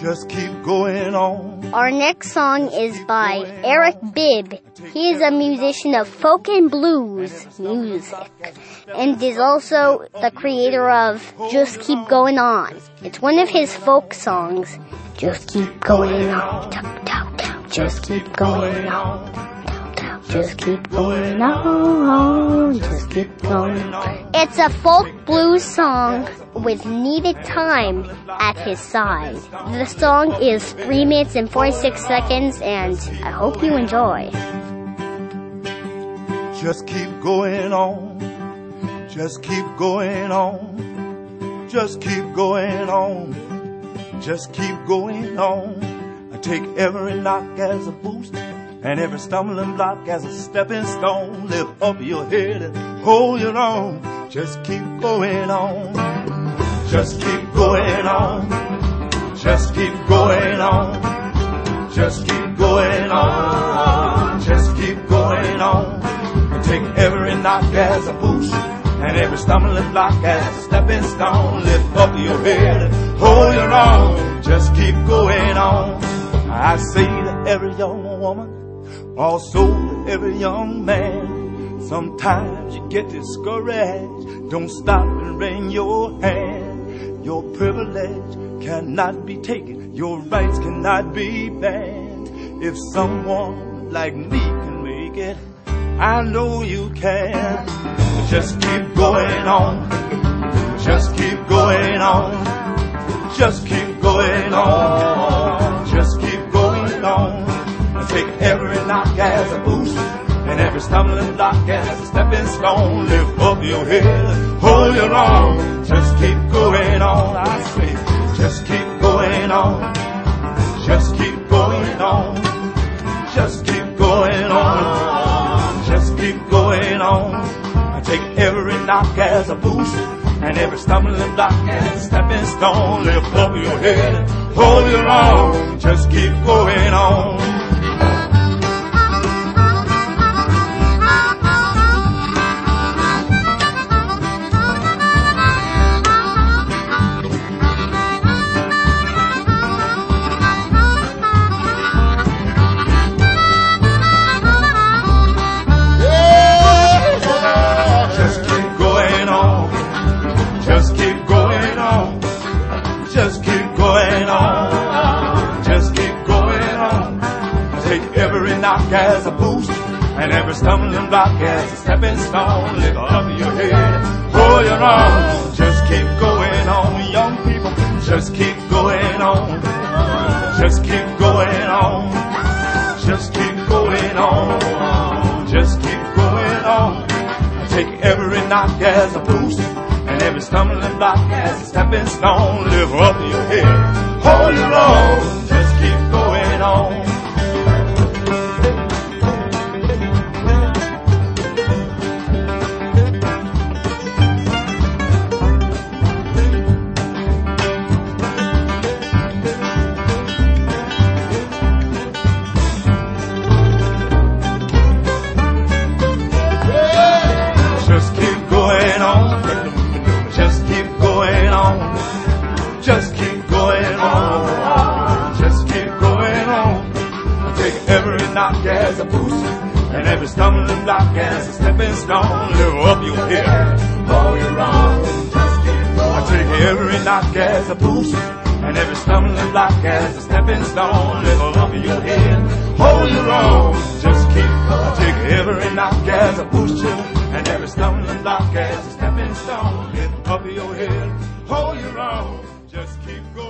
Just keep going on. Our next song is by Eric Bibb. He is a musician of folk and blues music and is also the creator of Just Keep Going On. It's one of his folk songs. Just keep going on. Just keep going on. Just keep going on. Just keep going on. It's a folk blues song with needed time at his side. The song is 3 minutes and 46 seconds, and I hope you enjoy. Just keep going on. Just keep going on. Just keep going on. Just keep going on. I take every knock as a boost and every stumbling block as a stepping stone. Lift up your head and hold your own. Just keep going on. Just keep going on. Just keep going on. Just keep going on. Just keep going on. Take every knock as a boost and every stumbling block as a stepping stone. Lift up your head and hold your own. Just keep going on. I say to every young woman, also to every young man, sometimes you get discouraged. Don't stop and wring your hand. Your privilege cannot be taken. Your rights cannot be banned. If someone like me can make it, I know you can. Just keep going on. Just keep going on. Just keep going on. Just keep going on. Take every knock as a boost and every stumbling block as a stepping stone. Lift up your head, hold your own. Just keep going on. I say, just keep going on. Just keep going on. Just keep going on. Just keep going on. I take every knock as a boost and every stumbling block as a stepping stone. Lift up your head, hold your own. Just keep going on. Just keep going on. Just keep going on. Take every knock as a boost and every stumbling block as a stepping stone. Lift up your head, hold your own. Just keep going on, young people. Just keep going on. Just keep going on. Just keep going on. Just keep going on. Take every knock as a boost and every stumbling block as a stepping stone. Lift up your head, hold your own. Just keep going on. Just keep going on. Just keep going on. Just keep going on. Just keep going on. Take every knock as a boost and every stumbling block as a stepping stone. Lift up your head, hold your own. Just keep going. I take every knock as a boost and every stumbling block as a stepping stone. Lift up your head, hold your own. Just keep going. I take every knock as a boost and every stumbling block as a stepping stone. Lift up your head, hold your own. Just keep going.